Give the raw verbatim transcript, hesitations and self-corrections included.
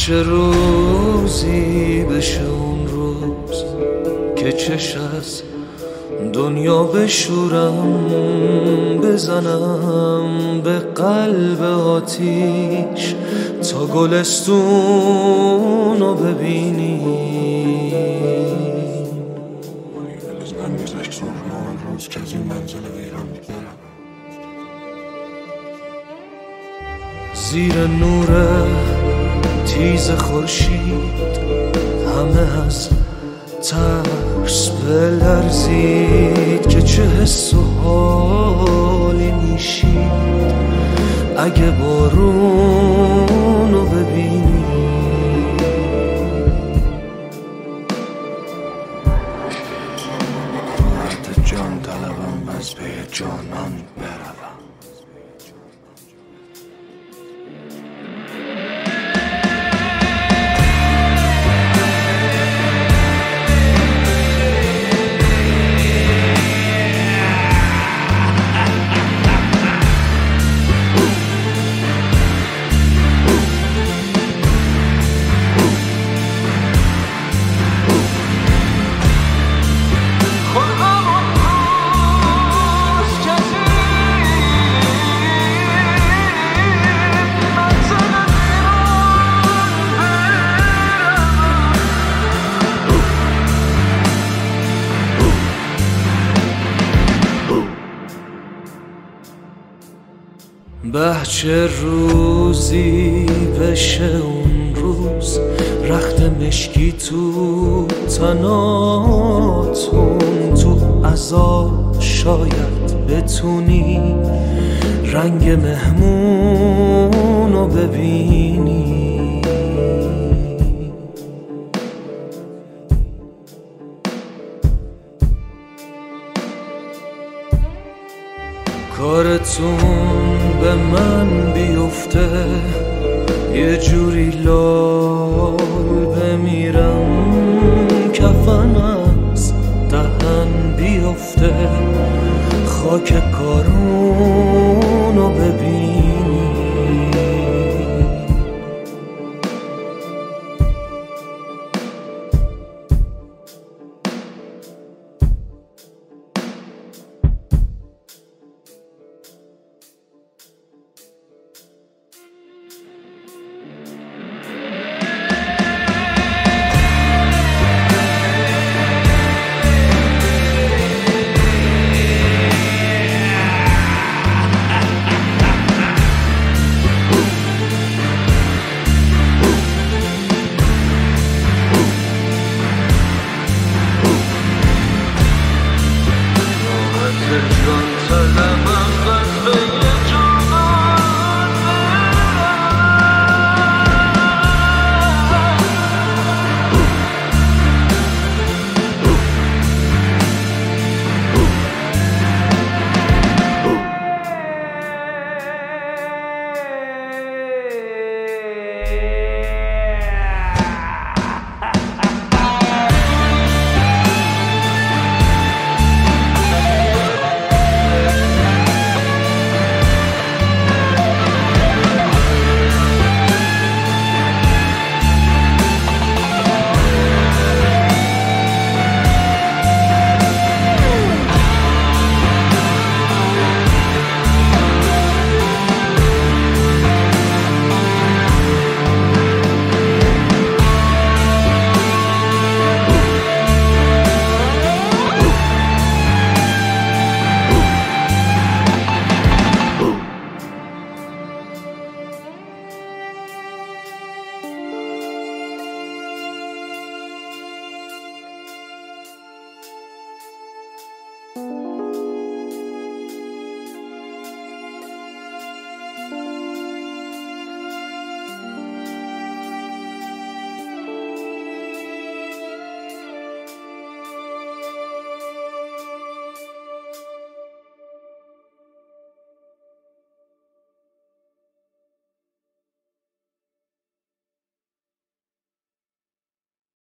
چه روزی بشه اون روز که چش از دنیا بشورم، بزنم به قلب آتیش تا گلستون رو ببینی. زیر نور تیز خورشید همه از ترس بلرزید که چه حس و حالی میشید اگه بارون رو ببینی. وقت جان طلبم از پی جانان بروم. به چه روزی بشه اون روز رخت مشکی تو تناتون، تو عزا شاید بتونی رنگ مهمون رو ببینی. کارتون به من بیفته یه جوری لال بمیرم، کفن از دهن بیفته خاک کارون